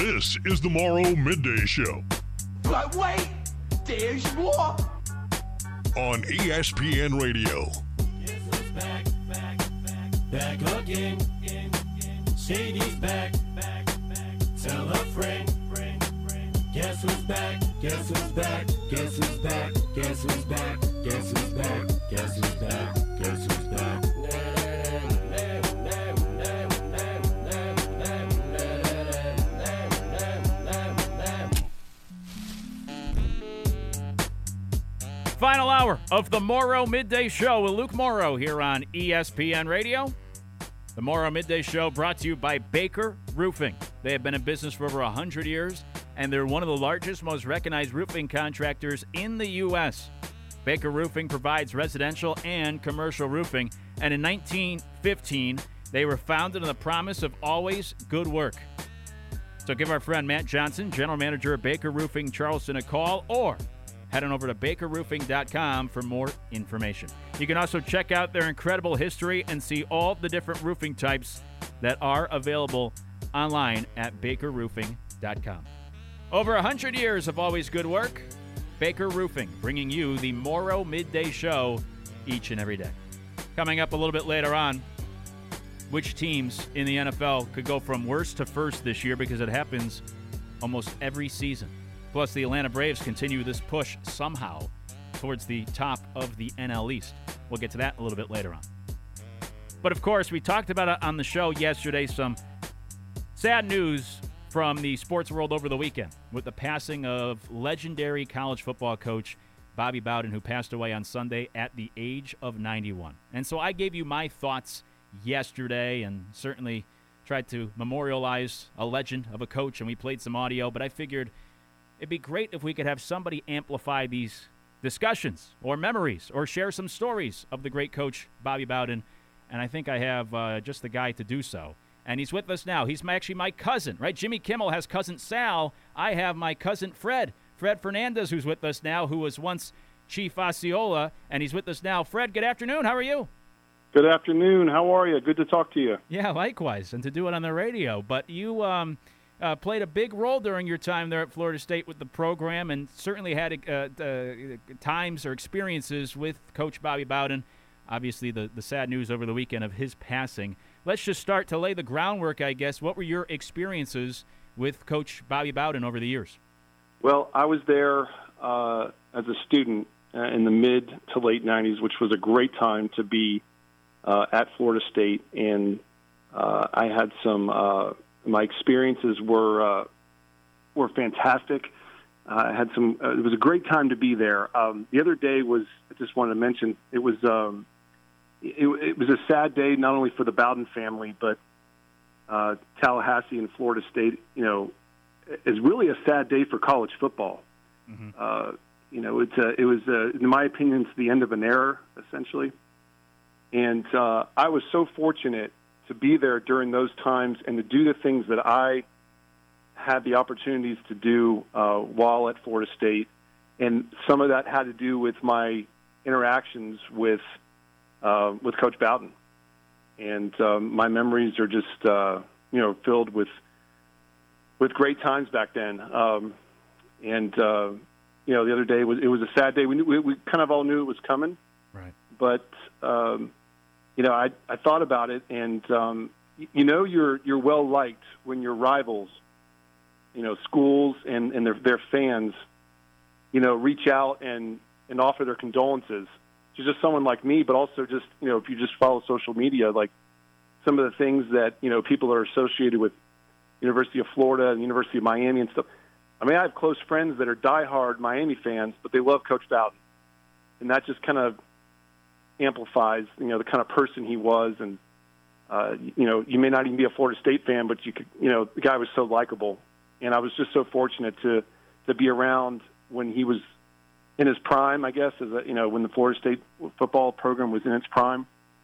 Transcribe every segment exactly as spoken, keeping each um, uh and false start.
This is the Morrow Midday Show. But wait, there's more. On E S P N Radio. Guess who's back, back, back, back again. Shady's back, back, back. Tell a friend, friend, friend. Guess who's back, guess who's back, guess who's back, guess who's back, guess who's back, guess who's back, guess who's back. Final hour of the Morrow Midday Show with Luke Morrow here on E S P N Radio. The Morrow Midday Show brought to you by Baker Roofing. They have been in business for over one hundred years, and they're one of the largest, most recognized roofing contractors in the U S Baker Roofing provides residential and commercial roofing, and in nineteen fifteen, they were founded on the promise of always good work. So give our friend Matt Johnson, General Manager of Baker Roofing Charleston, a call, or head on over to baker roofing dot com for more information. You can also check out their incredible history and see all the different roofing types that are available online at baker roofing dot com. Over one hundred years of always good work, Baker Roofing, bringing you the Morrow Midday Show each and every day. Coming up a little bit later on, which teams in the N F L could go from worst to first this year, because it happens almost every season. Plus, the Atlanta Braves continue this push somehow towards the top of the N L East. We'll get to that a little bit later on. But, of course, we talked about it on the show yesterday, some sad news from the sports world over the weekend with the passing of legendary college football coach Bobby Bowden, who passed away on Sunday at the age of ninety-one. And so I gave you my thoughts yesterday and certainly tried to memorialize a legend of a coach, and we played some audio, but I figured it'd be great if we could have somebody amplify these discussions or memories or share some stories of the great coach Bobby Bowden, and I think I have uh, just the guy to do so. And he's with us now. He's my, actually my cousin, right? Jimmy Kimmel has cousin Sal. I have my cousin Fred, Fred Fernandez, who's with us now, who was once Chief Osceola, and he's with us now. Fred, good afternoon. How are you? Good afternoon. How are you? Good to talk to you. Yeah, likewise, and to do it on the radio. But you um, uh, played a big role during your time there at Florida State with the program, and certainly had uh, uh, times or experiences with Coach Bobby Bowden. Obviously, the, the sad news over the weekend of his passing. Let's just start to lay the groundwork, I guess. What were your experiences with Coach Bobby Bowden over the years? Well, I was there uh, as a student uh, in the mid to late nineties, which was a great time to be uh, at Florida State. And uh, I had some uh, – my experiences were uh, were fantastic. Uh, I had some uh, – it was a great time to be there. Um, the other day was – I just wanted to mention, it was um, – It, it was a sad day, not only for the Bowden family, but uh, Tallahassee and Florida State, you know, is really a sad day for college football. Mm-hmm. Uh, you know, it's a, it was, a, in my opinion, it's the end of an era, essentially. And uh, I was so fortunate to be there during those times and to do the things that I had the opportunities to do uh, while at Florida State. And some of that had to do with my interactions with Uh, with Coach Bowden. And um, my memories are just, uh, you know, filled with with great times back then. Um, and, uh, you know, the other day, was it was a sad day. We, knew, we, we kind of all knew it was coming. Right. But, um, you know, I, I thought about it, and, um, you know, you're you're well-liked when your rivals, you know, schools and, and their, their fans, you know, reach out and, and offer their condolences to just someone like me, but also just, you know, if you just follow social media, like some of the things that, you know, people are associated with University of Florida and University of Miami and stuff. I mean, I have close friends that are diehard Miami fans, but they love Coach Bowden. And that just kind of amplifies, you know, the kind of person he was. And, uh, you know, you may not even be a Florida State fan, but you could, you know, the guy was so likable. And I was just so fortunate to, to be around when he was in his prime, I guess, as a, you know, when the Florida State football program was in its prime,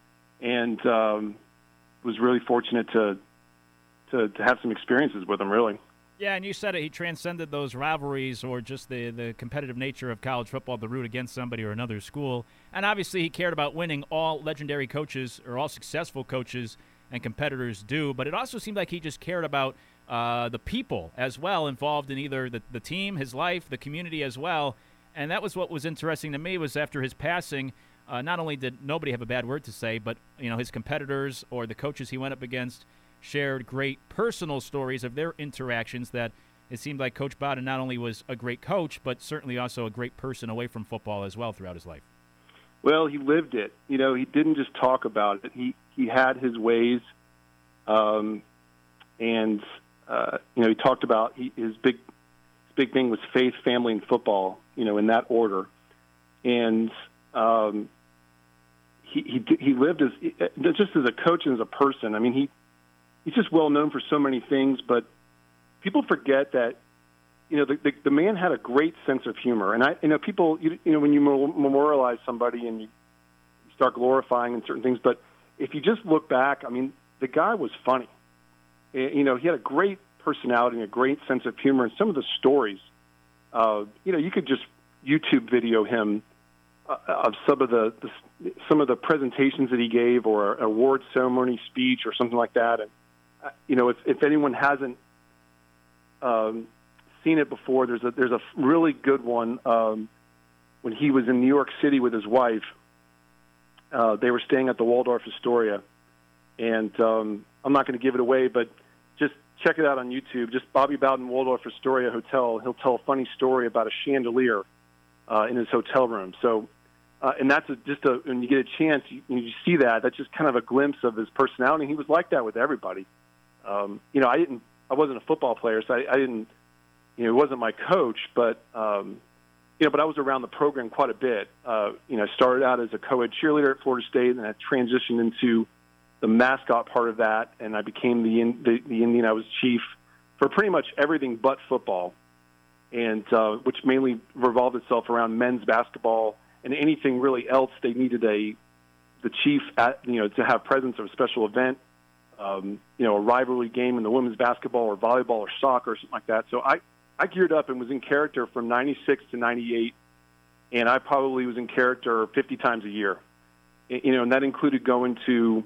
and um, was really fortunate to, to to have some experiences with him, really. Yeah, and you said it, he transcended those rivalries or just the, the competitive nature of college football to root against somebody or another school. And obviously he cared about winning. All legendary coaches or all successful coaches and competitors do, but it also seemed like he just cared about uh, the people as well involved in either the, the team, his life, the community as well. And that was what was interesting to me was after his passing, uh, not only did nobody have a bad word to say, but you know his competitors or the coaches he went up against shared great personal stories of their interactions that it seemed like Coach Bowden not only was a great coach, but certainly also a great person away from football as well throughout his life. Well, he lived it. You know, he didn't just talk about it. He he had his ways, um, and uh, you know, he talked about he, his big his big thing was faith, family, and football. You know, in that order, and um, he he he lived as just as a coach and as a person. I mean, he he's just well known for so many things, but people forget that, you know, the, the, the man had a great sense of humor. And, I, you know, people, you, you know, when you memorialize somebody and you start glorifying in certain things, but if you just look back, I mean, the guy was funny. You know, he had a great personality and a great sense of humor. And some of the stories, uh, you know, you could just YouTube video him uh, of some of the, the some of the presentations that he gave or an award ceremony speech or something like that. And, uh, you know, if, if anyone hasn't, Um, seen it before. There's a there's a really good one um, when he was in New York City with his wife. Uh, they were staying at the Waldorf Astoria, and um, I'm not going to give it away, but just check it out on YouTube. Just Bobby Bowden Waldorf Astoria Hotel. He'll tell a funny story about a chandelier uh, in his hotel room. So, uh, and that's a, just a when you get a chance, you, you see that. That's just kind of a glimpse of his personality. He was like that with everybody. Um, you know, I didn't. I wasn't a football player, so I, I didn't, you know, he wasn't my coach, but, um, you know, but I was around the program quite a bit. Uh, you know, I started out as a co-ed cheerleader at Florida State, and I transitioned into the mascot part of that, and I became the, the, the Indian. I was chief for pretty much everything but football, and uh, which mainly revolved itself around men's basketball and anything really else they needed a the chief, at, you know, to have presence of a special event. Um, you know, a rivalry game in the women's basketball or volleyball or soccer or something like that. So I, I geared up and was in character from ninety-six to ninety-eight, and I probably was in character fifty times a year. You know, and that included going to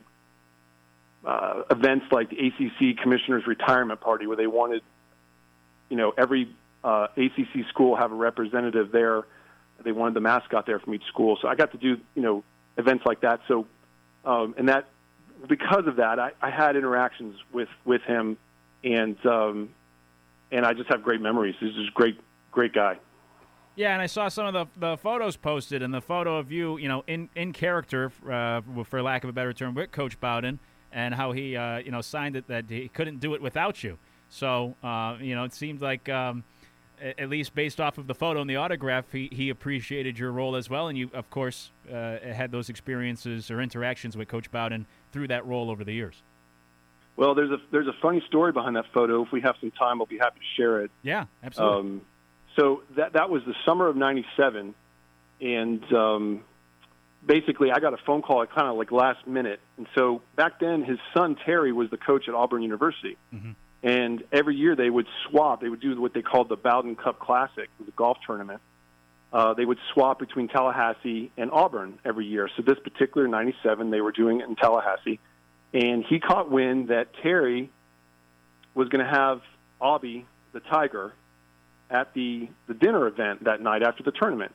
uh, events like the A C C Commissioner's Retirement Party, where they wanted, you know, every uh, A C C school have a representative there. They wanted the mascot there from each school. So I got to do, you know, events like that. So, um, and that, because of that, I, I had interactions with, with him, and um, and I just have great memories. He's just a great, great guy. Yeah, and I saw some of the, the photos posted, and the photo of you, you know, in, in character, uh, for lack of a better term, with Coach Bowden, and how he, uh, you know, signed it that he couldn't do it without you. So, uh, you know, it seemed like, um, at least based off of the photo and the autograph, he, he appreciated your role as well, and you, of course, uh, had those experiences or interactions with Coach Bowden through that role over the years. Well, there's a there's a funny story behind that photo. If we have some time, I'll be happy to share it. Yeah, absolutely. Um, so that that was the summer of ninety-seven, and um, basically I got a phone call at kind of like last minute. And so back then, his son Terry was the coach at Auburn University. Mm-hmm. And every year they would swap. They would do what they called the Bowden Cup Classic, the golf tournament. Uh, they would swap between Tallahassee and Auburn every year. So this particular ninety-seven, they were doing it in Tallahassee. And he caught wind that Terry was going to have Aubie, the Tiger, at the, the dinner event that night after the tournament.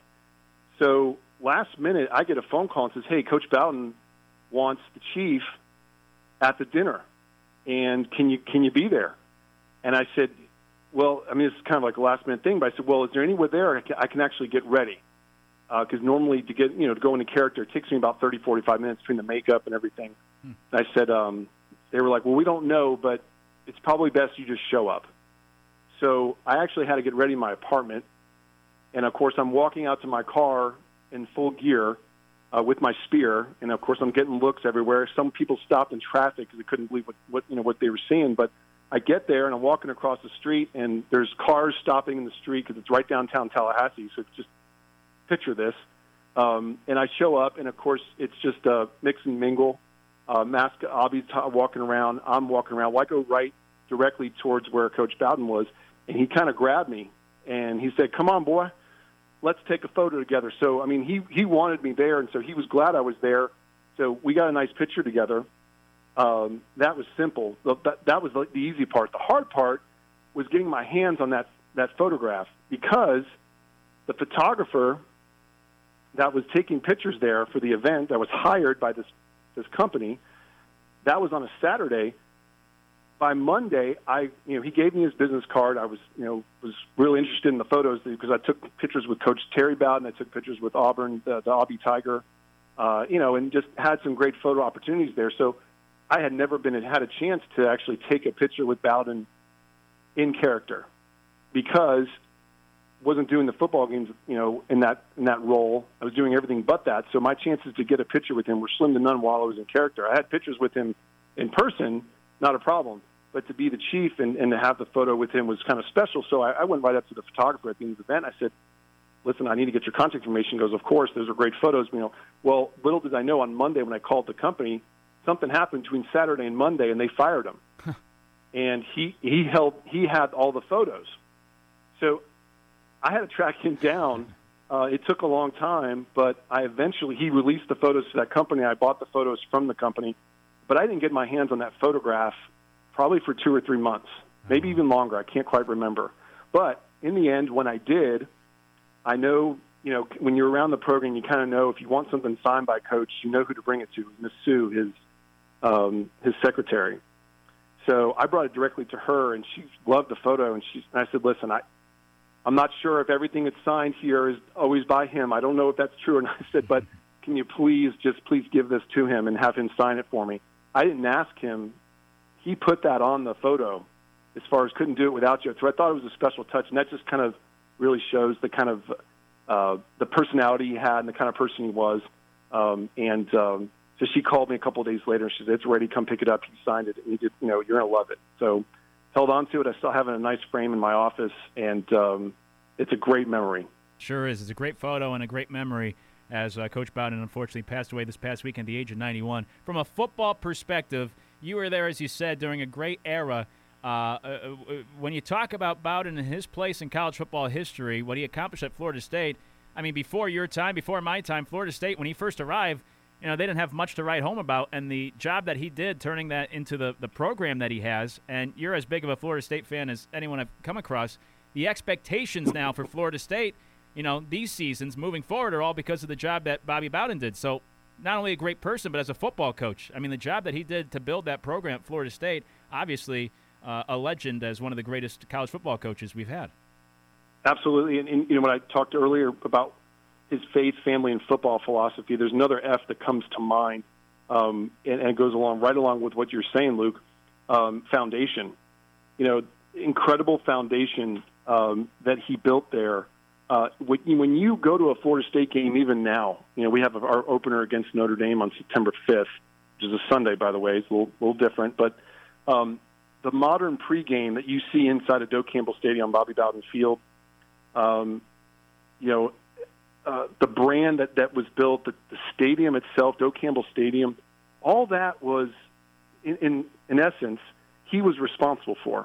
So last minute, I get a phone call and says, hey, Coach Bowden wants the chief at the dinner. And can you can you be there? And I said, well, I mean, it's kind of like a last-minute thing, but I said, well, is there anywhere there I can, I can actually get ready? Because uh, normally to get, you know, to go into character, it takes me about thirty, forty-five minutes between the makeup and everything. Hmm. And I said, um, they were like, well, we don't know, but it's probably best you just show up. So I actually had to get ready in my apartment. And, of course, I'm walking out to my car in full gear uh, with my spear. And, of course, I'm getting looks everywhere. Some people stopped in traffic because they couldn't believe what, what, you know, what they were seeing. But I get there, and I'm walking across the street, and there's cars stopping in the street because it's right downtown Tallahassee. So just picture this. Um, and I show up, and, of course, it's just a mix and mingle. Uh, mask, Aubie's t- walking around. I'm walking around. Well, I go right directly towards where Coach Bowden was, and he kind of grabbed me, and he said, come on, boy, let's take a photo together. So, I mean, he, he wanted me there, and so he was glad I was there. So we got a nice picture together. Um, that was simple. That, that was the easy part. The hard part was getting my hands on that, that photograph, because the photographer that was taking pictures there for the event, that was hired by this, this company, that was on a Saturday. By Monday, I, you know, he gave me his business card. I was, you know, was really interested in the photos because I took pictures with Coach Terry Bowden. I took pictures with Auburn, the, the Aubie Tiger, uh, you know, and just had some great photo opportunities there. So I had never been had a chance to actually take a picture with Bowden in character, because wasn't doing the football games, you know, in that in that role. I was doing everything but that. So my chances to get a picture with him were slim to none while I was in character. I had pictures with him in person, not a problem. But to be the chief and, and to have the photo with him was kind of special. So I, I went right up to the photographer at the end of the event. I said, listen, I need to get your contact information. He goes, of course, those are great photos. You know, well, little did I know, on Monday when I called the company, something happened between Saturday and Monday, and they fired him. And he, he held he had all the photos. So I had to track him down. Uh, it took a long time, but I eventually, he released the photos to that company. I bought the photos from the company, but I didn't get my hands on that photograph probably for two or three months, maybe even longer. I can't quite remember. But in the end, when I did, I know, you know, when you're around the program, you kind of know if you want something signed by Coach, you know who to bring it to, Miss Sue, his um, his secretary. So I brought it directly to her, and she loved the photo. And, she, and I said, listen, I, I'm not sure if everything that's signed here is always by him. I don't know if that's true. And I said, but can you please, just please give this to him and have him sign it for me? I didn't ask him. He put that on the photo as far as couldn't do it without you. So I thought it was a special touch, and that just kind of really shows the kind of uh, the personality he had and the kind of person he was. Um, and um, so she called me a couple of days later, and she said, it's ready, come pick it up. He signed it, and he did, you know, you're going to love it. So held on to it. I still have it in a nice frame in my office, and um, it's a great memory. Sure is. It's a great photo and a great memory, as uh, Coach Bowden unfortunately passed away this past weekend at the age of ninety-one. From a football perspective, you were there, as you said, during a great era. Uh, uh, when you talk about Bowden and his place in college football history, what he accomplished at Florida State, I mean, before your time, before my time, Florida State, when he first arrived, you know, they didn't have much to write home about, and the job that he did turning that into the, the program that he has, and you're as big of a Florida State fan as anyone I've come across, the expectations now for Florida State, you know, these seasons moving forward are all because of the job that Bobby Bowden did. So not only a great person, but as a football coach, I mean, the job that he did to build that program at Florida State, obviously uh, a legend as one of the greatest college football coaches we've had. Absolutely. And, and, you know, when I talked earlier about his faith, family, and football philosophy, there's another F that comes to mind, um, and, and it goes along right along with what you're saying, Luke, um, foundation. You know, incredible foundation um, that he built there. Uh, when you go to a Florida State game, even now, you know, we have our opener against Notre Dame on September fifth, which is a Sunday, by the way. It's a little, little different. But um, the modern pregame that you see inside of Doak Campbell Stadium, Bobby Bowden Field, um, you know, uh, the brand that, that was built, the, the stadium itself, Doak Campbell Stadium, all that was, in, in, in essence, he was responsible for.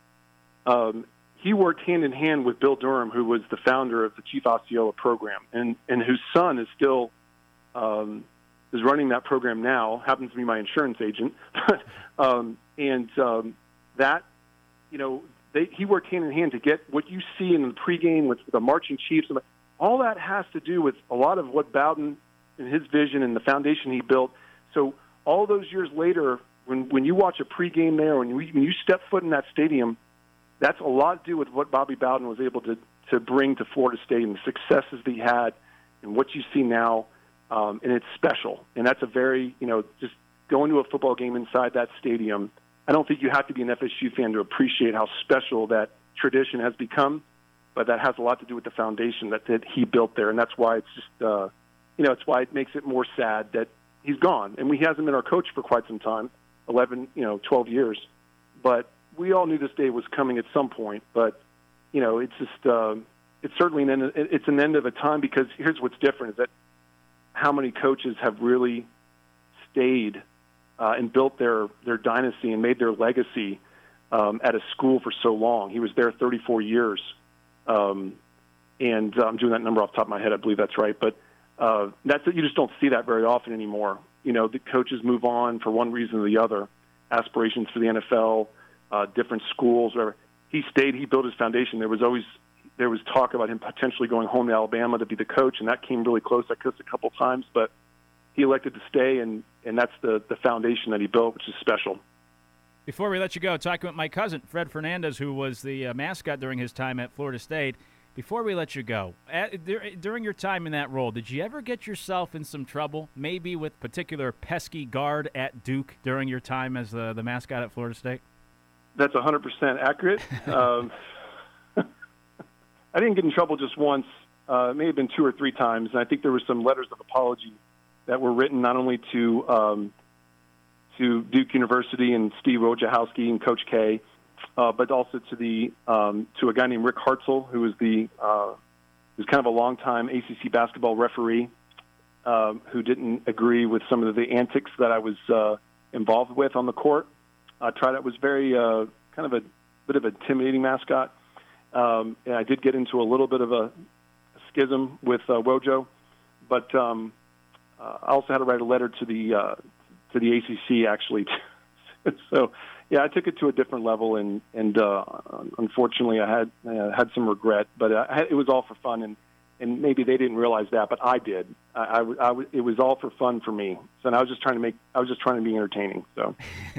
Um He worked hand in hand with Bill Durham, who was the founder of the Chief Osceola program, and, and whose son is still um, is running that program now. Happens to be my insurance agent, um, and um, that you know they, he worked hand in hand to get what you see in the pregame with the marching chiefs. All that has to do with a lot of what Bowden and his vision and the foundation he built. So all those years later, when when you watch a pregame there, when you, when you step foot in that stadium, that's a lot to do with what Bobby Bowden was able to, to bring to Florida State and the successes that he had and what you see now, um, and it's special. And that's a very, you know, just going to a football game inside that stadium, I don't think you have to be an F S U fan to appreciate how special that tradition has become, but that has a lot to do with the foundation that, that he built there, and that's why it's just, uh, you know, it's why it makes it more sad that he's gone. And he hasn't been our coach for quite some time, eleven, you know, twelve years, but we all knew this day was coming at some point, but you know, it's just uh, it's certainly an end, it's an end of a time, because here's what's different: is that how many coaches have really stayed uh, and built their their dynasty and made their legacy um, at a school for so long. He was there thirty-four years, um, and uh, I'm doing that number off the top of my head. I believe that's right, but uh, that's you just don't see that very often anymore. you know, the coaches move on for one reason or the other, aspirations for the N F L, uh, different schools. Or he stayed, he built his foundation. There was always there was talk about him potentially going home to Alabama to be the coach, and that came really close. I kissed a couple times, but he elected to stay, and, and that's the, the foundation that he built, which is special. Before we let you go, talking with my cousin, Fred Fernandez, who was the uh, mascot during his time at Florida State. Before we let you go, at, dur- during your time in that role, did you ever get yourself in some trouble, maybe with particular pesky guard at Duke during your time as the, the mascot at Florida State? That's one hundred percent accurate. um, I didn't get in trouble just once. Uh, it may have been two or three times, and I think there were some letters of apology that were written not only to um, to Duke University and Steve Wojciechowski and Coach K, uh, but also to the um, to a guy named Rick Hartzell, who was the uh, who's kind of a longtime A C C basketball referee, um, who didn't agree with some of the antics that I was uh, involved with on the court. I tried. It was very uh, kind of a bit of an intimidating mascot, um, and I did get into a little bit of a schism with uh, Wojo, but um, uh, I also had to write a letter to the uh, to the A C C actually. So, yeah, I took it to a different level, and and uh, unfortunately, I had uh, had some regret, but I had, it was all for fun, and, and maybe they didn't realize that, but I did. I, I, I, it was all for fun for me, so and I was just trying to make I was just trying to be entertaining. So.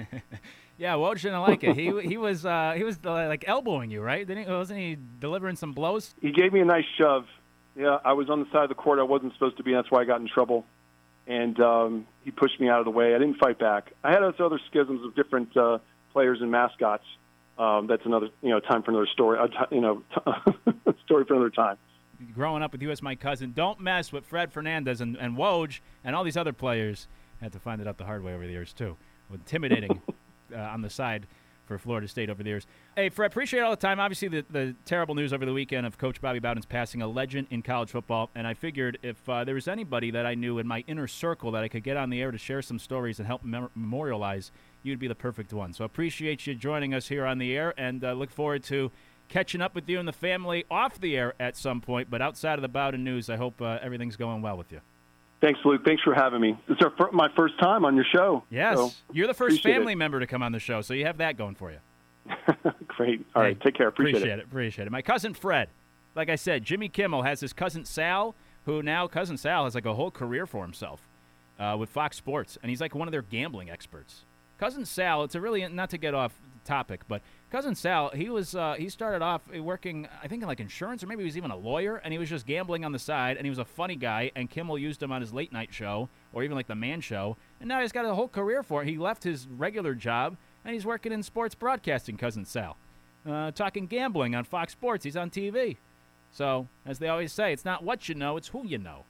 Yeah, Woj didn't like it. He he was uh, he was uh, like elbowing you, right? Didn't he, wasn't he delivering some blows? He gave me a nice shove. Yeah, I was on the side of the court I wasn't supposed to be. That's why I got in trouble. And um, he pushed me out of the way. I didn't fight back. I had those other schisms with different uh, players and mascots. Um, that's another, you know, time for another story. Uh, t- you know, t- story for another time. Growing up with you as my cousin, don't mess with Fred Fernandez and, and Woj and all these other players. I had to find it out the hard way over the years, too. Intimidating uh, on the side for Florida State over the years. Hey, Fred, appreciate all the time. Obviously, the, the terrible news over the weekend of Coach Bobby Bowden's passing, a legend in college football, and I figured if uh, there was anybody that I knew in my inner circle that I could get on the air to share some stories and help mem- memorialize, you'd be the perfect one. So appreciate you joining us here on the air, and uh, look forward to catching up with you and the family off the air at some point. But outside of the Bowden news, I hope uh, everything's going well with you. Thanks, Luke. Thanks for having me. It's our, my first time on your show. Yes. So You're the first family it. member to come on the show, so you have that going for you. Great. All right. Hey, take care. Appreciate, appreciate it. it. Appreciate it. My cousin Fred, like I said, Jimmy Kimmel has his cousin Sal, who now cousin Sal has like a whole career for himself uh, with Fox Sports, and he's like one of their gambling experts. Cousin Sal, it's a really, not to get off topic, but cousin Sal, he was uh, he started off working, I think, in like insurance, or maybe he was even a lawyer, and he was just gambling on the side, and he was a funny guy, and Kimmel used him on his late night show, or even like the Man Show, and now he's got a whole career for it. He left his regular job, and he's working in sports broadcasting, cousin Sal. Uh, talking gambling on Fox Sports. He's on T V. So, as they always say, it's not what you know, it's who you know.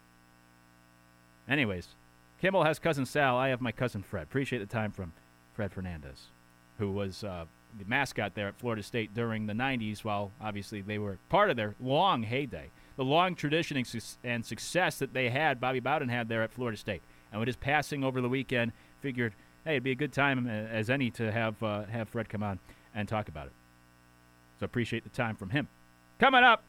Anyways, Kimmel has cousin Sal. I have my cousin Fred. Appreciate the time from Fred Fernandez, who was uh, the mascot there at Florida State during the nineties, while obviously they were part of their long heyday, the long tradition and, su- and success that they had, Bobby Bowden had there at Florida State. And with his passing over the weekend, figured, hey, it'd be a good time as any to have uh, have Fred come on and talk about it. So appreciate the time from him. Coming up,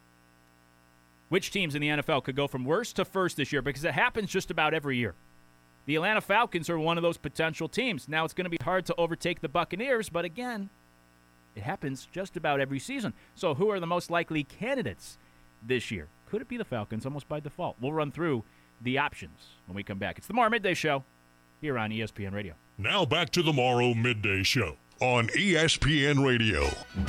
which teams in the N F L could go from worst to first this year? Because it happens just about every year. The Atlanta Falcons are one of those potential teams. Now, it's going to be hard to overtake the Buccaneers, but again, it happens just about every season. So who are the most likely candidates this year? Could it be the Falcons almost by default? We'll run through the options when we come back. It's the Morrow Midday Show here on E S P N Radio. Now back to the Morrow Midday Show on E S P N Radio.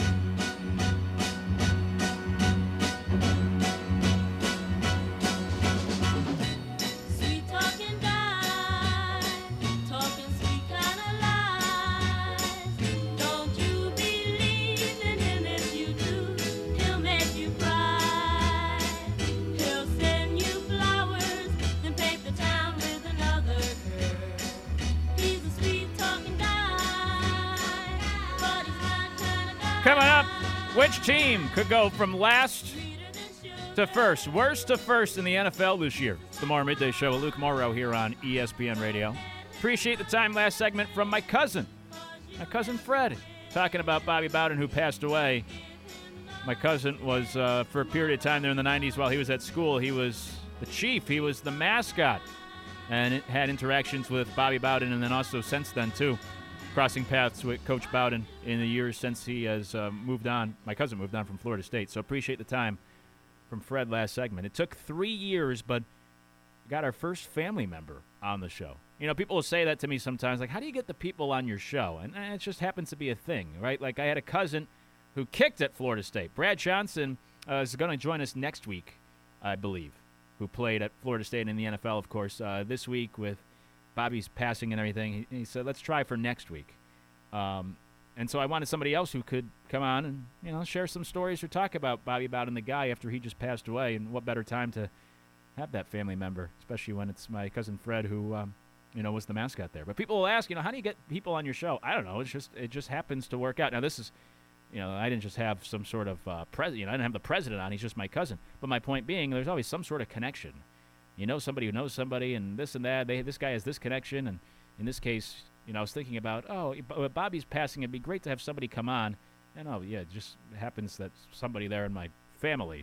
Coming up, which team could go from last to first, worst to first in the N F L this year? It's the Morrow Midday Show with Luke Morrow here on E S P N Radio. Appreciate the time last segment from my cousin, my cousin Fred, talking about Bobby Bowden, who passed away. My cousin was, uh, for a period of time there in the nineties while he was at school, he was the chief. He was the mascot and it had interactions with Bobby Bowden, and then also since then, too, crossing paths with Coach Bowden in the years since he has uh, moved on. My cousin moved on from Florida State, so appreciate the time from Fred last segment. It took three years, but we got our first family member on the show. You know, people will say that to me sometimes, like, how do you get the people on your show? And eh, it just happens to be a thing, right? Like, I had a cousin who kicked at Florida State. Brad Johnson uh, is going to join us next week, I believe, who played at Florida State in the N F L, of course, uh, this week with Bobby's passing and everything. He, he said, let's try for next week. Um, and so I wanted somebody else who could come on and, you know, share some stories or talk about Bobby Bowden, the guy, after he just passed away. And what better time to have that family member, especially when it's my cousin Fred who, um, you know, was the mascot there. But people will ask, you know, how do you get people on your show? I don't know. It's just, it just happens to work out. Now, this is, you know, I didn't just have some sort of uh, president. You know, I didn't have the president on. He's just my cousin. But my point being, there's always some sort of connection. You know somebody who knows somebody, and this and that. They, this guy has this connection, and in this case, you know, I was thinking about, oh, with Bobby's passing, it'd be great to have somebody come on. And oh, yeah, it just happens that somebody there in my family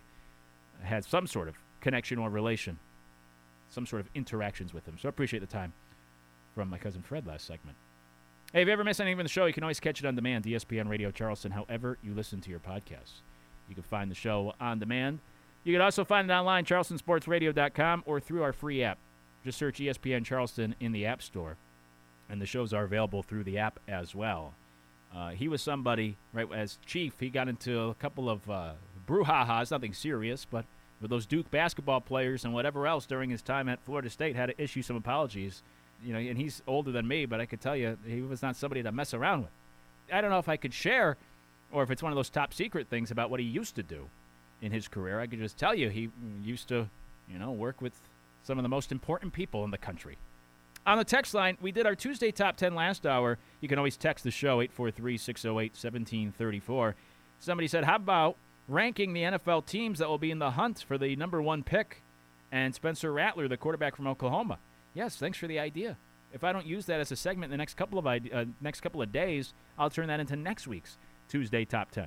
had some sort of connection or relation, some sort of interactions with him. So I appreciate the time from my cousin Fred last segment. Hey, if you ever miss anything from the show, you can always catch it on demand, E S P N Radio Charleston, however you listen to your podcasts. You can find the show on demand. You can also find it online, charleston sports radio dot com, or through our free app. Just search E S P N Charleston in the App Store, and the shows are available through the app as well. Uh, he was somebody, right, as chief, he got into a couple of uh, brouhahas, nothing serious, but with those Duke basketball players and whatever else during his time at Florida State, had to issue some apologies. You know, and he's older than me, but I could tell you he was not somebody to mess around with. I don't know if I could share, or if it's one of those top secret things about what he used to do in his career. I could just tell you he used to, you know, work with some of the most important people in the country. On the text line, we did our Tuesday Top ten last hour. You can always text the show, eight four three, six oh eight, one seven three four. Somebody said, how about ranking the N F L teams that will be in the hunt for the number one pick, and Spencer Rattler, the quarterback from Oklahoma? Yes, thanks for the idea. If I don't use that as a segment in the next couple of uh, next couple of days, I'll turn that into next week's Tuesday Top ten.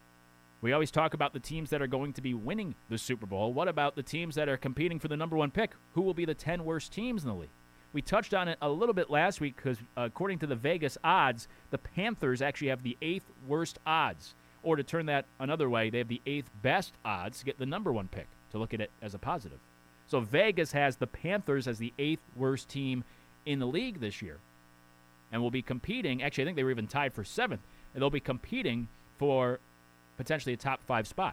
We always talk about the teams that are going to be winning the Super Bowl. What about the teams that are competing for the number one pick? Who will be the ten worst teams in the league? We touched on it a little bit last week because, uh, according to the Vegas odds, the Panthers actually have the eighth worst odds. Or to turn that another way, they have the eighth best odds to get the number one pick, to look at it as a positive. So Vegas has the Panthers as the eighth worst team in the league this year, and will be competing. Actually, I think they were even tied for seventh, and they'll be competing for potentially a top five spot.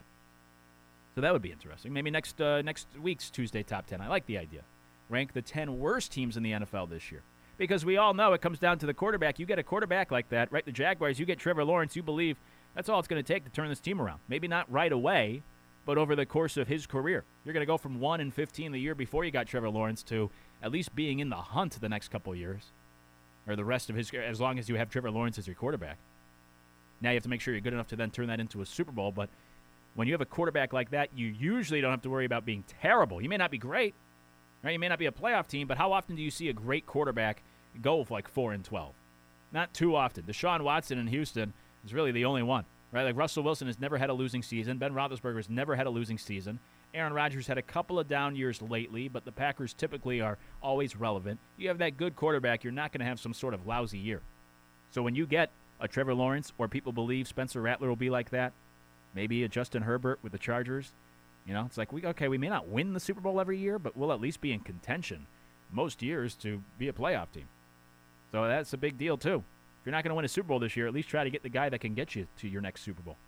So that would be interesting. Maybe next uh, next week's Tuesday Top ten. I like the idea. Rank the ten worst teams in the N F L this year, because we all know it comes down to the quarterback. You get a quarterback like that, right? The Jaguars, you get Trevor Lawrence. You believe that's all it's going to take to turn this team around. Maybe not right away, but over the course of his career. You're going to go from one and fifteen the year before you got Trevor Lawrence to at least being in the hunt the next couple of years, or the rest of his career, as long as you have Trevor Lawrence as your quarterback. Now you have to make sure you're good enough to then turn that into a Super Bowl, but when you have a quarterback like that, you usually don't have to worry about being terrible. You may not be great, right? You may not be a playoff team, but how often do you see a great quarterback go with like four and twelve? Not too often. Deshaun Watson in Houston is really the only one. Right, like Russell Wilson has never had a losing season. Ben Roethlisberger has never had a losing season. Aaron Rodgers had a couple of down years lately, but the Packers typically are always relevant. You have that good quarterback, you're not going to have some sort of lousy year. So when you get a Trevor Lawrence, or people believe Spencer Rattler will be like that, maybe a Justin Herbert with the Chargers, you know, it's like, we okay, we may not win the Super Bowl every year, but we'll at least be in contention most years to be a playoff team. So that's a big deal, too. If you're not going to win a Super Bowl this year, at least try to get the guy that can get you to your next Super Bowl.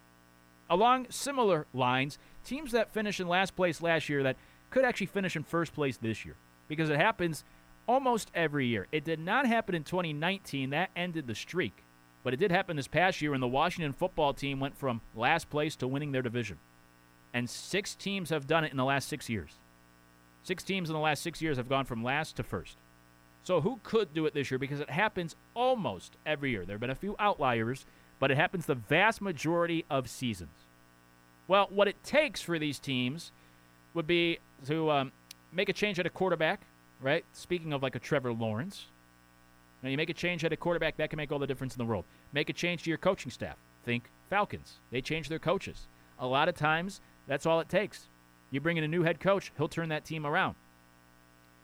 Along similar lines, teams that finished in last place last year that could actually finish in first place this year, because it happens almost every year. It did not happen in twenty nineteen. That ended the streak. But it did happen this past year when the Washington football team went from last place to winning their division. And six teams have done it in the last six years. Six teams in the last six years have gone from last to first. So who could do it this year? Because it happens almost every year. There have been a few outliers, but it happens the vast majority of seasons. Well, what it takes for these teams would be to um, make a change at a quarterback, right? Speaking of like a Trevor Lawrence. Now, you make a change at a quarterback, that can make all the difference in the world. Make a change to your coaching staff. Think Falcons. They change their coaches. A lot of times, that's all it takes. You bring in a new head coach, he'll turn that team around.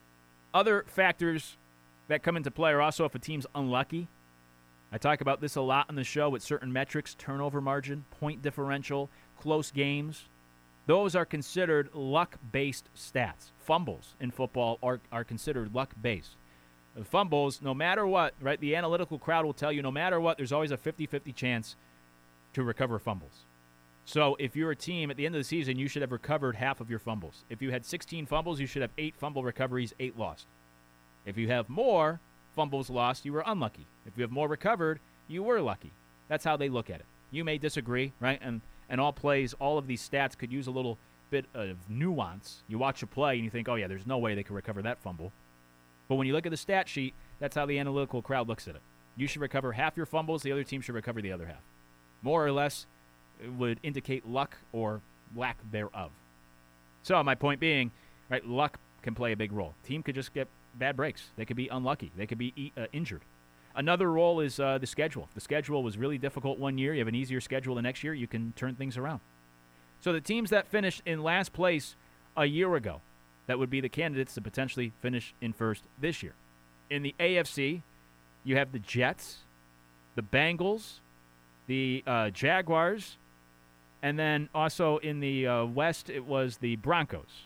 Other factors that come into play are also if a team's unlucky. I talk about this a lot on the show with certain metrics: turnover margin, point differential, close games. Those are considered luck-based stats. Fumbles in football are, are considered luck-based. The fumbles, no matter what, right, the analytical crowd will tell you no matter what, there's always a fifty-fifty chance to recover fumbles. So if you're a team, at the end of the season, you should have recovered half of your fumbles. If you had sixteen fumbles, you should have eight fumble recoveries, eight lost. If you have more fumbles lost, you were unlucky. If you have more recovered, you were lucky. That's how they look at it. You may disagree, right? And and all plays, all of these stats could use a little bit of nuance. You watch a play and you think, oh, yeah, there's no way they could recover that fumble. But when you look at the stat sheet, that's how the analytical crowd looks at it. You should recover half your fumbles. The other team should recover the other half. More or less, it would indicate luck or lack thereof. So my point being, right, luck can play a big role. Team could just get bad breaks. They could be unlucky. They could be uh, injured. Another role is uh, the schedule. If the schedule was really difficult one year, you have an easier schedule the next year, you can turn things around. So the teams that finished in last place a year ago, that would be the candidates to potentially finish in first this year. In the A F C, you have the Jets, the Bengals, the uh, Jaguars, and then also in the uh, West, it was the Broncos.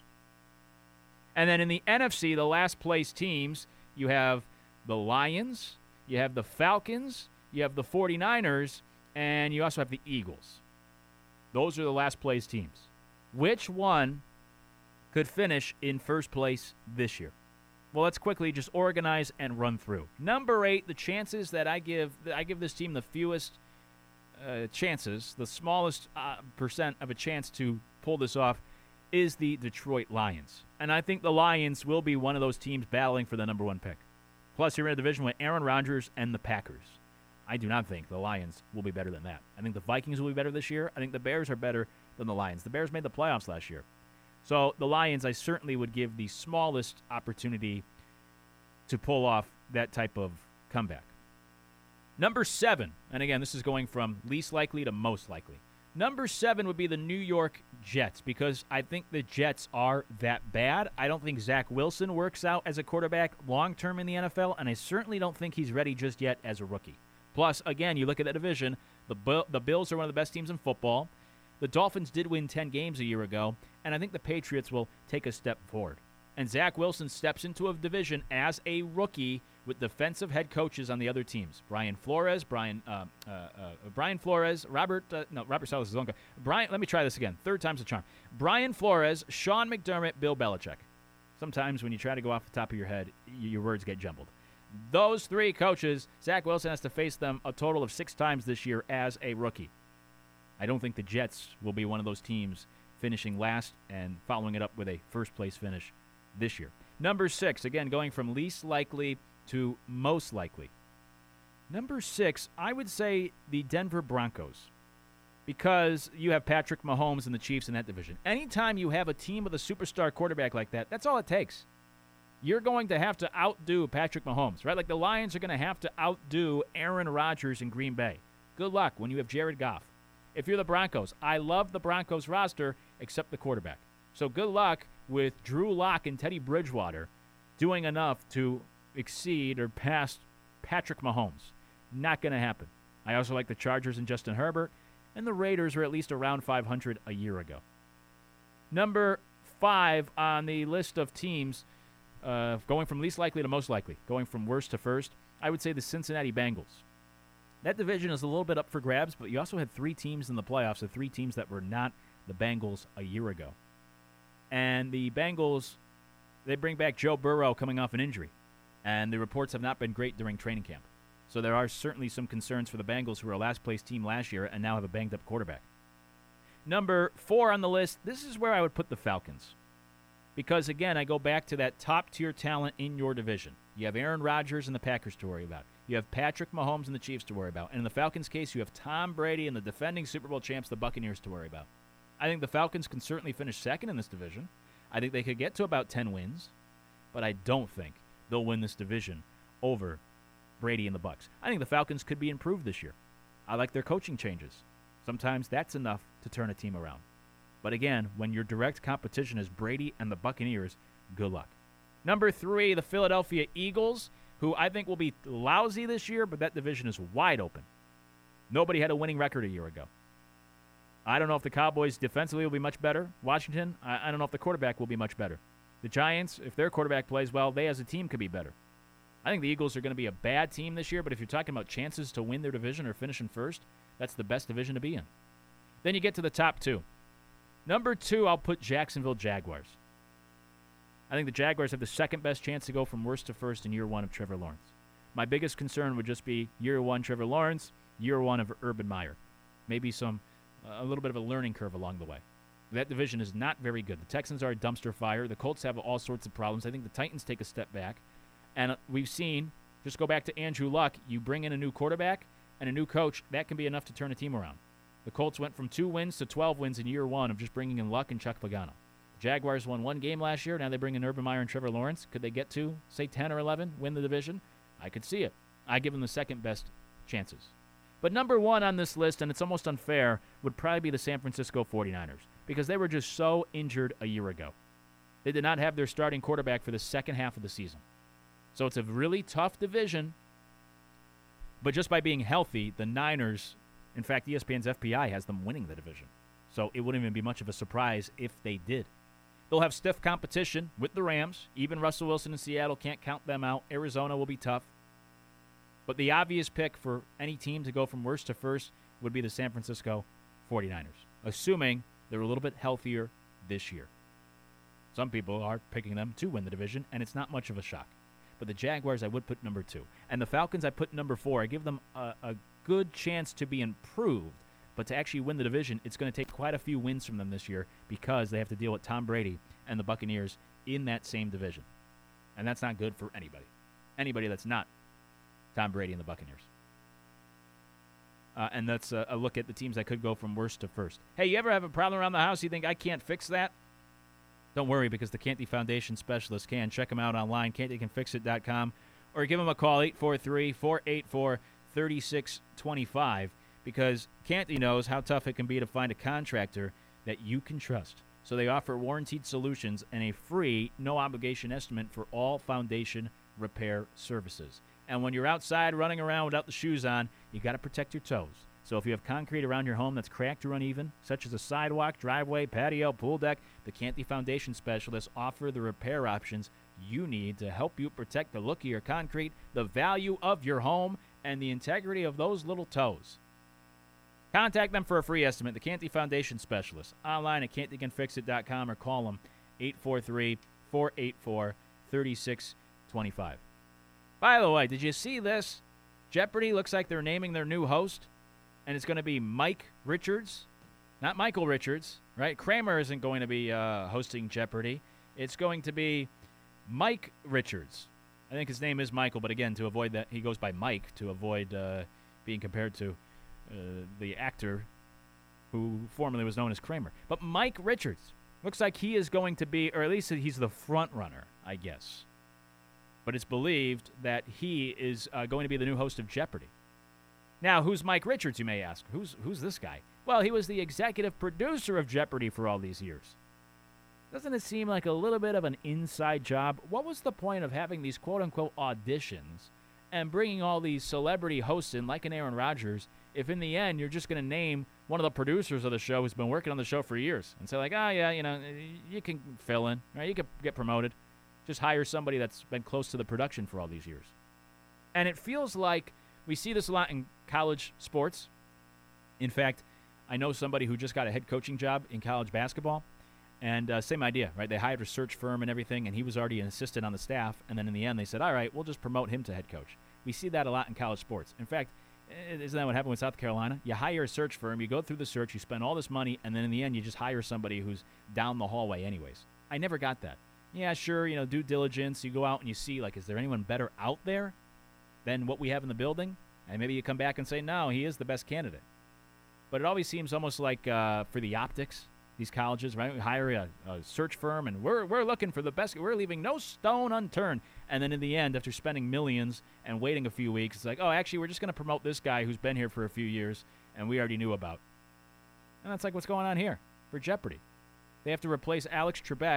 And then in the N F C, the last place teams, you have the Lions, you have the Falcons, you have the 49ers, and you also have the Eagles. Those are the last place teams. Which one could finish in first place this year? Well, let's quickly just organize and run through. Number eight, the chances that I give I give this team the fewest uh, chances, the smallest uh, percent of a chance to pull this off, is the Detroit Lions. And I think the Lions will be one of those teams battling for the number one pick. Plus, you're in a division with Aaron Rodgers and the Packers. I do not think the Lions will be better than that. I think the Vikings will be better this year. I think the Bears are better than the Lions. The Bears made the playoffs last year. So the Lions, I certainly would give the smallest opportunity to pull off that type of comeback. Number seven, and again, this is going from least likely to most likely. Number seven would be the New York Jets, because I think the Jets are that bad. I don't think Zach Wilson works out as a quarterback long-term in the N F L, and I certainly don't think he's ready just yet as a rookie. Plus, again, you look at the division, the, Bu- the Bills are one of the best teams in football. The Dolphins did win ten games a year ago, and I think the Patriots will take a step forward. And Zach Wilson steps into a division as a rookie with defensive head coaches on the other teams. Brian Flores, Brian uh, uh, uh, Brian Flores, Robert, uh, no, Robert Saleh is his own guy. Brian, let me try this again. Third time's a charm. Brian Flores, Sean McDermott, Bill Belichick. Sometimes when you try to go off the top of your head, y- your words get jumbled. Those three coaches, Zach Wilson has to face them a total of six times this year as a rookie. I don't think the Jets will be one of those teams finishing last and following it up with a first-place finish this year. Number six, again, going from least likely to most likely. Number six, I would say the Denver Broncos, because you have Patrick Mahomes and the Chiefs in that division. Anytime you have a team with a superstar quarterback like that, that's all it takes. You're going to have to outdo Patrick Mahomes, right? Like the Lions are going to have to outdo Aaron Rodgers in Green Bay. Good luck when you have Jared Goff. If you're the Broncos, I love the Broncos roster except the quarterback. So good luck with Drew Lock and Teddy Bridgewater doing enough to exceed or pass Patrick Mahomes. Not going to happen. I also like the Chargers and Justin Herbert, and the Raiders were at least around five hundred a year ago. Number five on the list of teams, uh, going from least likely to most likely, going from worst to first, I would say the Cincinnati Bengals. That division is a little bit up for grabs, but you also had three teams in the playoffs, the three teams that were not the Bengals a year ago. And the Bengals, they bring back Joe Burrow coming off an injury, and the reports have not been great during training camp. So there are certainly some concerns for the Bengals, who were a last-place team last year and now have a banged-up quarterback. Number four on the list, this is where I would put the Falcons. Because, again, I go back to that top-tier talent in your division. You have Aaron Rodgers and the Packers to worry about. You have Patrick Mahomes and the Chiefs to worry about. And in the Falcons' case, you have Tom Brady and the defending Super Bowl champs, the Buccaneers, to worry about. I think the Falcons can certainly finish second in this division. I think they could get to about ten wins. But I don't think they'll win this division over Brady and the Bucs. I think the Falcons could be improved this year. I like their coaching changes. Sometimes that's enough to turn a team around. But again, when your direct competition is Brady and the Buccaneers, good luck. Number three, the Philadelphia Eagles, who I think will be lousy this year, but that division is wide open. Nobody had a winning record a year ago. I don't know if the Cowboys defensively will be much better. Washington, I, I don't know if the quarterback will be much better. The Giants, if their quarterback plays well, they as a team could be better. I think the Eagles are going to be a bad team this year, but if you're talking about chances to win their division or finish in first, that's the best division to be in. Then you get to the top two. Number two, I'll put Jacksonville Jaguars. I think the Jaguars have the second best chance to go from worst to first in year one of Trevor Lawrence. My biggest concern would just be year one Trevor Lawrence, year one of Urban Meyer. Maybe some a little bit of a learning curve along the way. That division is not very good. The Texans are a dumpster fire. The Colts have all sorts of problems. I think the Titans take a step back. And we've seen, just go back to Andrew Luck, you bring in a new quarterback and a new coach, that can be enough to turn a team around. The Colts went from two wins to twelve wins in year one of just bringing in Luck and Chuck Pagano. The Jaguars won one game last year. Now they bring in Urban Meyer and Trevor Lawrence. Could they get to, say, ten or eleven, win the division? I could see it. I give them the second best chances. But number one on this list, and it's almost unfair, would probably be the San Francisco forty-niners because they were just so injured a year ago. They did not have their starting quarterback for the second half of the season. So it's a really tough division. But just by being healthy, the Niners, in fact, E S P N's F P I has them winning the division. So it wouldn't even be much of a surprise if they did. They'll have stiff competition with the Rams. Even Russell Wilson in Seattle can't count them out. Arizona will be tough. But the obvious pick for any team to go from worst to first would be the San Francisco forty-niners, assuming they're a little bit healthier this year. Some people are picking them to win the division, and it's not much of a shock. But the Jaguars, I would put number two. And the Falcons, I put number four. I give them a, a good chance to be improved, but to actually win the division, it's going to take quite a few wins from them this year because they have to deal with Tom Brady and the Buccaneers in that same division. And that's not good for anybody. Anybody that's not Tom Brady and the Buccaneers. Uh, and that's a, a look at the teams that could go from worst to first. Hey, you ever have a problem around the house? You think, I can't fix that? Don't worry, because the Canty Foundation specialist can. Check them out online, canty can fix it dot com, or give them a call, eight four three, four eight four, three six two five, because Canty knows how tough it can be to find a contractor that you can trust. So they offer warranted solutions and a free, no-obligation estimate for all foundation repair services. And when you're outside running around without the shoes on, you got to protect your toes. So if you have concrete around your home that's cracked or uneven, such as a sidewalk, driveway, patio, pool deck, the Canty Foundation specialists offer the repair options you need to help you protect the look of your concrete, the value of your home, and the integrity of those little toes. Contact them for a free estimate, the Canty Foundation specialists, online at canty can fix it dot com or call them eight four three, four eight four, three six two five. By the way, did you see this? Jeopardy looks like they're naming their new host, and it's going to be Mike Richards, not Michael Richards, right? Kramer isn't going to be uh, hosting Jeopardy. It's going to be Mike Richards. I think his name is Michael, but again, to avoid that, he goes by Mike to avoid uh, being compared to uh, the actor who formerly was known as Kramer. But Mike Richards looks like he is going to be, or at least he's the front runner, I guess. But it's believed that he is uh, going to be the new host of Jeopardy. Now, who's Mike Richards, you may ask? Who's who's this guy? Well, he was the executive producer of Jeopardy for all these years. Doesn't it seem like a little bit of an inside job? What was the point of having these quote-unquote auditions and bringing all these celebrity hosts in like an Aaron Rodgers if in the end you're just going to name one of the producers of the show who's been working on the show for years and say like, oh, yeah, you know, you can fill in, right? You can get promoted. Just hire somebody that's been close to the production for all these years. And it feels like we see this a lot in college sports. In fact, I know somebody who just got a head coaching job in college basketball, and uh, same idea, right? They hired a search firm and everything, and he was already an assistant on the staff, and then in the end they said, all right, we'll just promote him to head coach. We see that a lot in college sports. In fact, isn't that what happened with South Carolina? You hire a search firm, you go through the search, you spend all this money, and then in the end you just hire somebody who's down the hallway anyways. I never got that. Yeah, sure, you know, due diligence, you go out and you see, like, is there anyone better out there than what we have in the building? And maybe you come back and say, no, he is the best candidate. But it always seems almost like uh, for the optics, these colleges, right? We hire a, a search firm, and we're we're looking for the best. We're leaving no stone unturned. And then in the end, after spending millions and waiting a few weeks, it's like, oh, actually, we're just going to promote this guy who's been here for a few years and we already knew about. And that's like what's going on here for Jeopardy. They have to replace Alex Trebek,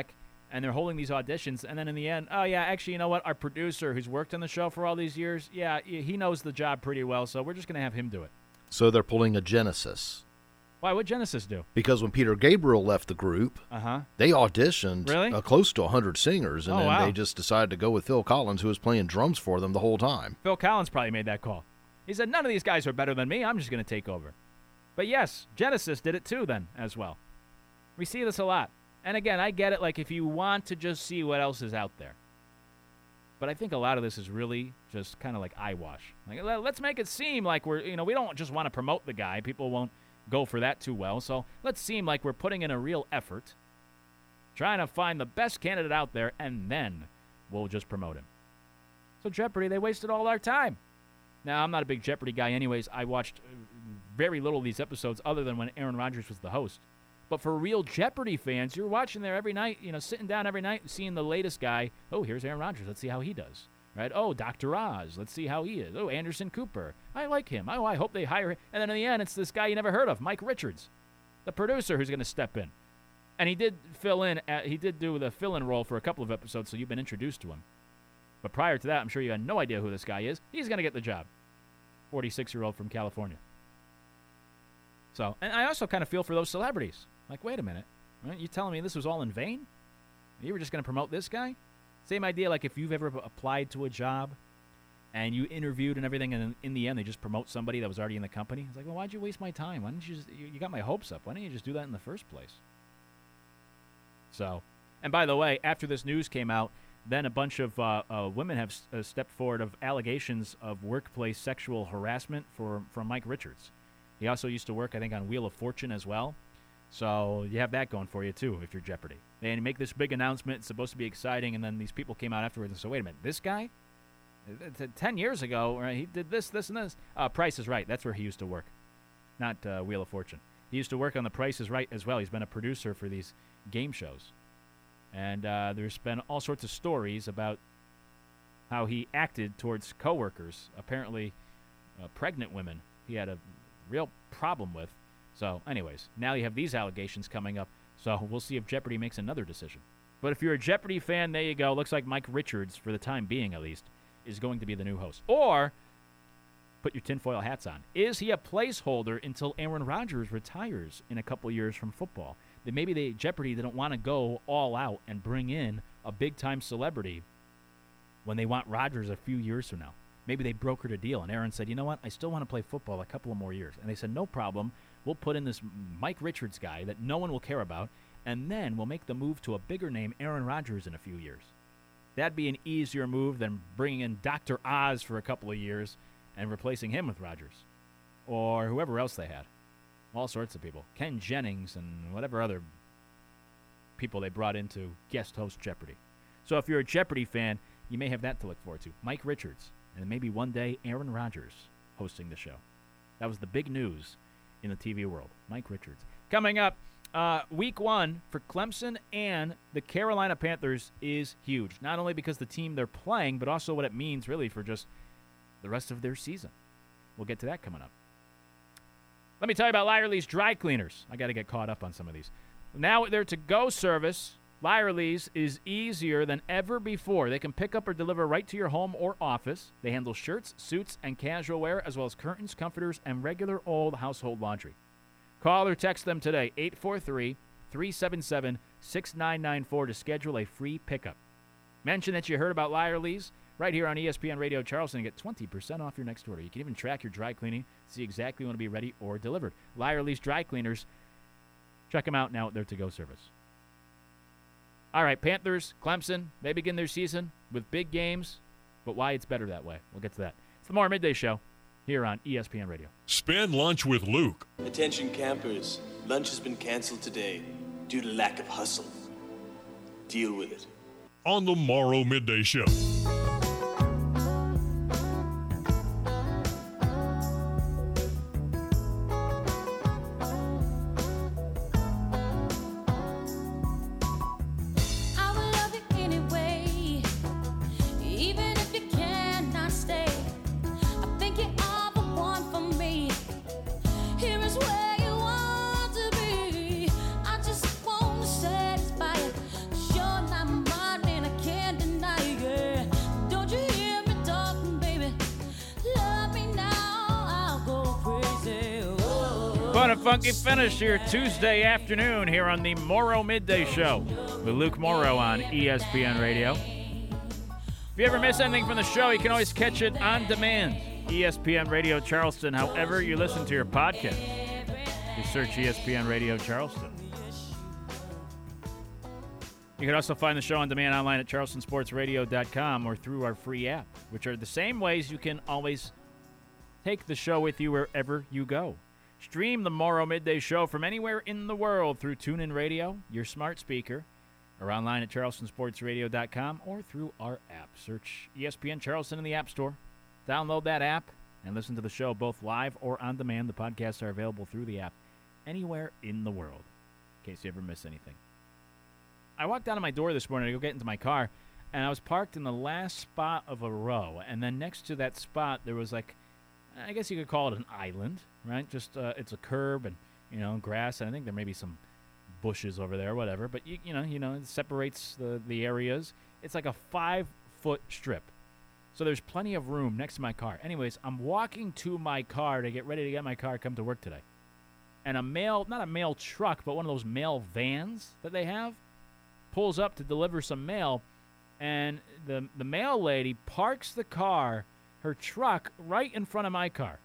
and they're holding these auditions, and then in the end, oh, yeah, actually, you know what? Our producer who's worked on the show for all these years, yeah, he knows the job pretty well, so we're just going to have him do it. So they're pulling a Genesis. Why? What'd Genesis do? Because when Peter Gabriel left the group, uh-huh. they auditioned really? uh, close to one hundred singers, and oh, then wow. they just decided to go with Phil Collins, who was playing drums for them the whole time. Phil Collins probably made that call. He said, none of these guys are better than me. I'm just going to take over. But yes, Genesis did it too then as well. We see this a lot. And again, I get it, like if you want to just see what else is out there. But I think a lot of this is really just kind of like eyewash. Like, let's make it seem like we're, you know, we don't just want to promote the guy. People won't go for that too well. So let's seem like we're putting in a real effort, trying to find the best candidate out there, and then we'll just promote him. So Jeopardy, they wasted all our time. Now, I'm not a big Jeopardy guy anyways. I watched very little of these episodes other than when Aaron Rodgers was the host. But for real Jeopardy fans, you're watching there every night, you know, sitting down every night, seeing the latest guy. Oh, here's Aaron Rodgers. Let's see how he does. Right? Oh, Doctor Oz. Let's see how he is. Oh, Anderson Cooper. I like him. Oh, I hope they hire him. And then in the end, it's this guy you never heard of, Mike Richards, the producer who's going to step in. And he did fill in. At, he did do the fill-in role for a couple of episodes, so you've been introduced to him. But prior to that, I'm sure you had no idea who this guy is. He's going to get the job. forty-six-year-old from California. So, and I also kind of feel for those celebrities. Like, wait a minute. Right? You telling me this was all in vain? You were just going to promote this guy? Same idea like if you've ever applied to a job and you interviewed and everything, and in, in the end they just promote somebody that was already in the company. It's like, well, why'd you waste my time? Why didn't you just, you, you got my hopes up. Why didn't you just do that in the first place? So, and by the way, after this news came out, then a bunch of uh, uh, women have uh, stepped forward of allegations of workplace sexual harassment for from Mike Richards. He also used to work, I think, on Wheel of Fortune as well. So you have that going for you, too, if you're Jeopardy. They make this big announcement. It's supposed to be exciting, and then these people came out afterwards and said, wait a minute, this guy? Ten years ago, right, he did this, this, and this. Uh, Price is Right. That's where he used to work, not uh, Wheel of Fortune. He used to work on The Price is Right as well. He's been a producer for these game shows. And uh, there's been all sorts of stories about how he acted towards coworkers, apparently uh, pregnant women. He had a real problem with. So, anyways, now you have these allegations coming up. So we'll see if Jeopardy makes another decision. But if you're a Jeopardy fan, there you go. Looks like Mike Richards, for the time being at least, is going to be the new host. Or, put your tinfoil hats on, is he a placeholder until Aaron Rodgers retires in a couple years from football? That maybe they Jeopardy, they don't want to go all out and bring in a big-time celebrity when they want Rodgers a few years from now. Maybe they brokered a deal, and Aaron said, you know what, I still want to play football a couple of more years. And they said, no problem. We'll put in this Mike Richards guy that no one will care about, and then we'll make the move to a bigger name, Aaron Rodgers, in a few years. That'd be an easier move than bringing in Doctor Oz for a couple of years and replacing him with Rodgers. Or whoever else they had. All sorts of people. Ken Jennings and whatever other people they brought in to guest host Jeopardy. So if you're a Jeopardy fan, you may have that to look forward to. Mike Richards, and maybe one day Aaron Rodgers hosting the show. That was the big news in the T V world. Mike Richards. Coming up, uh, week one for Clemson and the Carolina Panthers is huge. Not only because the team they're playing, but also what it means really for just the rest of their season. We'll get to that coming up. Let me tell you about Lyerly's Dry Cleaners. I got to get caught up on some of these. Now with their to-go service, Lyerly's is easier than ever before. They can pick up or deliver right to your home or office. They handle shirts, suits, and casual wear, as well as curtains, comforters, and regular old household laundry. Call or text them today, eight four three, three seven seven, six nine nine four, to schedule a free pickup. Mention that you heard about Lyerly's right here on E S P N Radio Charleston and get twenty percent off your next order. You can even track your dry cleaning, see exactly when to be ready or delivered. Lyerly's Dry Cleaners. Check them out now at their to-go service. All right, Panthers, Clemson, they begin their season with big games, but why it's better that way. We'll get to that. It's the More Midday Show here on E S P N Radio. Spend lunch with Luke. Attention campers, lunch has been canceled today due to lack of hustle. Deal with it. On the Morrow Midday Show. Sure, Fun and funky finish here Tuesday afternoon here on the Morrow Midday Show with Luke Morrow on E S P N Radio. If you ever miss anything from the show, you can always catch it on demand. E S P N Radio Charleston, however you listen to your podcast. You search E S P N Radio Charleston. You can also find the show on demand online at charleston sports radio dot com or through our free app, which are the same ways you can always take the show with you wherever you go. Stream the Morrow Midday Show from anywhere in the world through TuneIn Radio, your smart speaker, or online at charleston sports radio dot com or through our app. Search E S P N Charleston in the App Store. Download that app and listen to the show both live or on demand. The podcasts are available through the app anywhere in the world, in case you ever miss anything. I walked out of my door this morning to go get into my car, and I was parked in the last spot of a row. And then next to that spot, there was like, I guess you could call it an island, right? Just uh, it's a curb and, you know, grass. And I think there may be some bushes over there or whatever. But, you, you know, you know, it separates the, the areas. It's like a five-foot strip. So there's plenty of room next to my car. Anyways, I'm walking to my car to get ready to get my car come to work today. And a mail, not a mail truck, but one of those mail vans that they have, pulls up to deliver some mail. And the the mail lady parks the car, her truck, right in front of my car.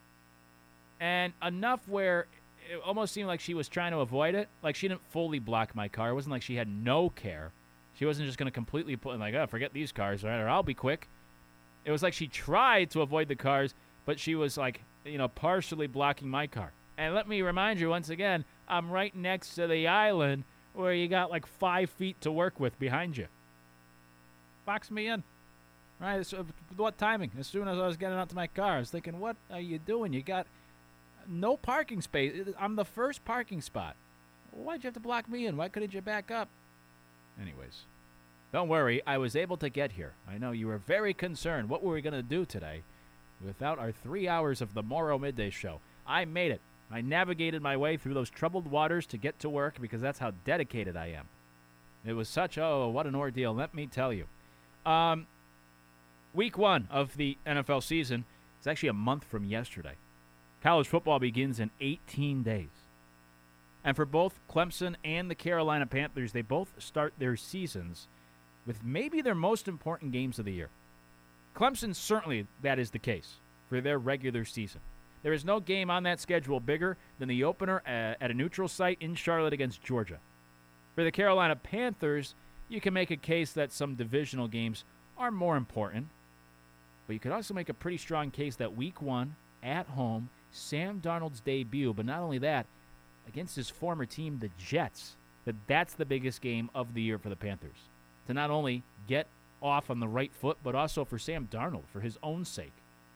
And enough where it almost seemed like she was trying to avoid it. Like she didn't fully block my car. It wasn't like she had no care. She wasn't just going to completely put, like, oh, forget these cars, right? Or I'll be quick. It was like she tried to avoid the cars, but she was like, you know, partially blocking my car. And let me remind you once again, I'm right next to the island where you got like five feet to work with behind you. Box me in. Right? So what timing? As soon as I was getting out to my car, I was thinking, what are you doing? You got no parking space. I'm the first parking spot. Why'd you have to block me in? Why couldn't you back up? Anyways, don't worry. I was able to get here. I know you were very concerned. What were we going to do today without our three hours of the Morrow Midday Show? I made it. I navigated my way through those troubled waters to get to work because that's how dedicated I am. It was such, oh, what an ordeal, let me tell you. Um, week one of the N F L season is actually a month from yesterday. College football begins in eighteen days. And for both Clemson and the Carolina Panthers, they both start their seasons with maybe their most important games of the year. Clemson, certainly that is the case for their regular season. There is no game on that schedule bigger than the opener at a neutral site in Charlotte against Georgia. For the Carolina Panthers, you can make a case that some divisional games are more important, but you could also make a pretty strong case that week one, at home, Sam Darnold's debut, but not only that, against his former team, the Jets, that that's the biggest game of the year for the Panthers. To not only get off on the right foot, but also for Sam Darnold, for his own sake,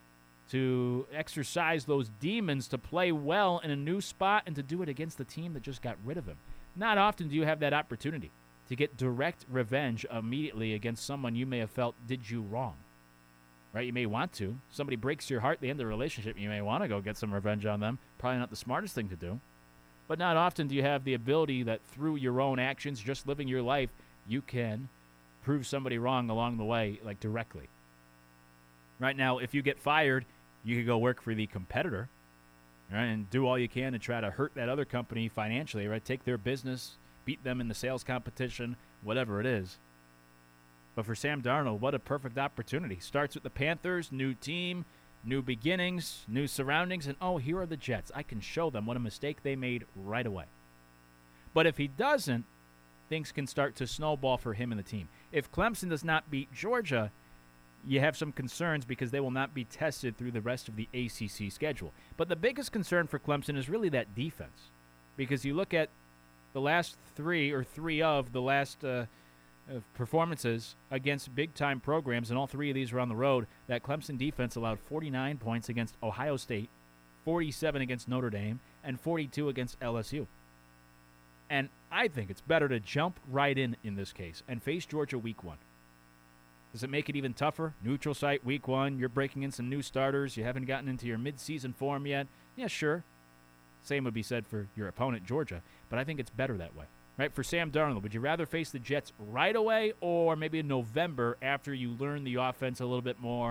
to exercise those demons, to play well in a new spot, and to do it against the team that just got rid of him. Not often do you have that opportunity to get direct revenge immediately against someone you may have felt did you wrong. Right? You may want to. Somebody breaks your heart at the end of the relationship, you may want to go get some revenge on them. Probably not the smartest thing to do. But not often do you have the ability that through your own actions, just living your life, you can prove somebody wrong along the way, like directly. Right now, if you get fired, you could go work for the competitor, right, and do all you can to try to hurt that other company financially, right? Take their business, beat them in the sales competition, whatever it is. But for Sam Darnold, what a perfect opportunity. Starts with the Panthers, new team, new beginnings, new surroundings, and oh, here are the Jets. I can show them what a mistake they made right away. But if he doesn't, things can start to snowball for him and the team. If Clemson does not beat Georgia, you have some concerns because they will not be tested through the rest of the A C C schedule. But the biggest concern for Clemson is really that defense, because you look at the last three or three of the last uh, uh, performances against big-time programs, and all three of these were on the road, that Clemson defense allowed forty-nine points against Ohio State, forty-seven against Notre Dame, and forty-two against L S U. And I think it's better to jump right in in this case and face Georgia week one. Does it make it even tougher? Neutral site, week one, you're breaking in some new starters, you haven't gotten into your midseason form yet. Yeah, sure. Same would be said for your opponent, Georgia, but I think it's better that way. Right? For Sam Darnold, would you rather face the Jets right away or maybe in November after you learn the offense a little bit more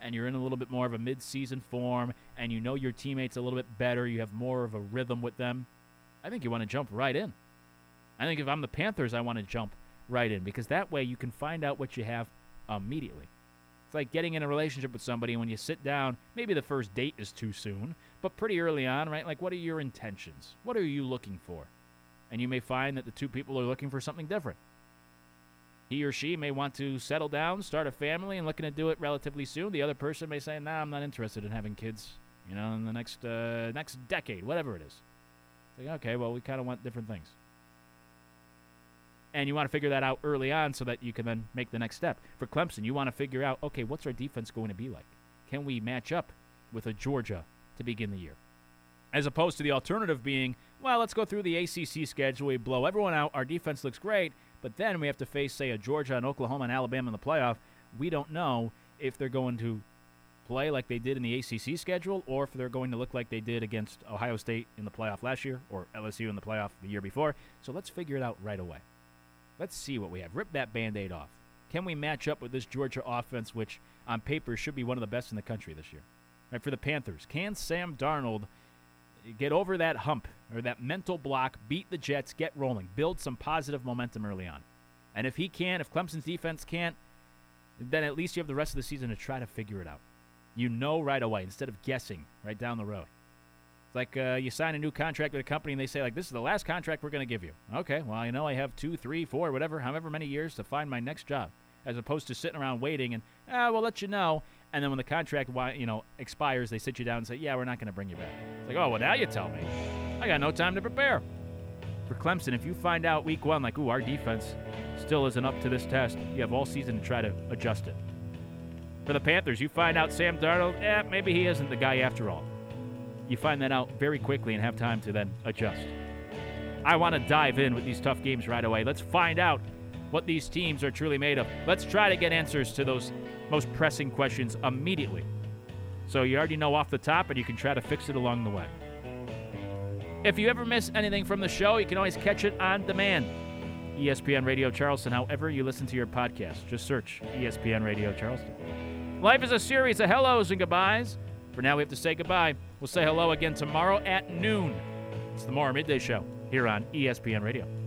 and you're in a little bit more of a mid-season form, and you know your teammates a little bit better, you have more of a rhythm with them, I think you want to jump right in. I think if I'm the Panthers, I want to jump right in, because that way you can find out what you have immediately. It's like getting in a relationship with somebody, and when you sit down, maybe the first date is too soon, but pretty early on, right? Like, what are your intentions? What are you looking for? And you may find that the two people are looking for something different. He or she may want to settle down, start a family, and looking to do it relatively soon. The other person may say, nah, I'm not interested in having kids, you know, in the next uh, next decade, whatever it is. It's like, okay, well, we kind of want different things. And you want to figure that out early on so that you can then make the next step. For Clemson, you want to figure out, okay, what's our defense going to be like? Can we match up with a Georgia to begin the year? As opposed to the alternative being, well, let's go through the A C C schedule, we blow everyone out, our defense looks great, but then we have to face, say, a Georgia and Oklahoma and Alabama in the playoff. We don't know if they're going to play like they did in the A C C schedule or if they're going to look like they did against Ohio State in the playoff last year or L S U in the playoff the year before. So let's figure it out right away. Let's see what we have. Rip that Band-Aid off. Can we match up with this Georgia offense, which on paper should be one of the best in the country this year? Right, for the Panthers, can Sam Darnold get over that hump or that mental block, beat the Jets, get rolling, build some positive momentum early on? And if he can, if Clemson's defense can't, then at least you have the rest of the season to try to figure it out. You know right away instead of guessing right down the road. It's like uh, you sign a new contract with a company and they say, like, this is the last contract we're going to give you. Okay, well, you know I have two, three, four, whatever, however many years to find my next job, as opposed to sitting around waiting and, ah, we'll let you know. And then when the contract, you know, expires, they sit you down and say, yeah, we're not going to bring you back. It's like, oh, well, now you tell me. I got no time to prepare. For Clemson, if you find out week one, like, ooh, our defense still isn't up to this test, you have all season to try to adjust it. For the Panthers, you find out Sam Darnold, eh, maybe he isn't the guy after all. You find that out very quickly and have time to then adjust. I want to dive in with these tough games right away. Let's find out what these teams are truly made of. Let's try to get answers to those most pressing questions immediately. So you already know off the top, and you can try to fix it along the way. If you ever miss anything from the show, you can always catch it on demand. E S P N Radio Charleston, however you listen to your podcast. Just search E S P N Radio Charleston. Life is a series of hellos and goodbyes. For now, we have to say goodbye. We'll say hello again tomorrow at noon. It's the Morrow Midday Show here on E S P N Radio.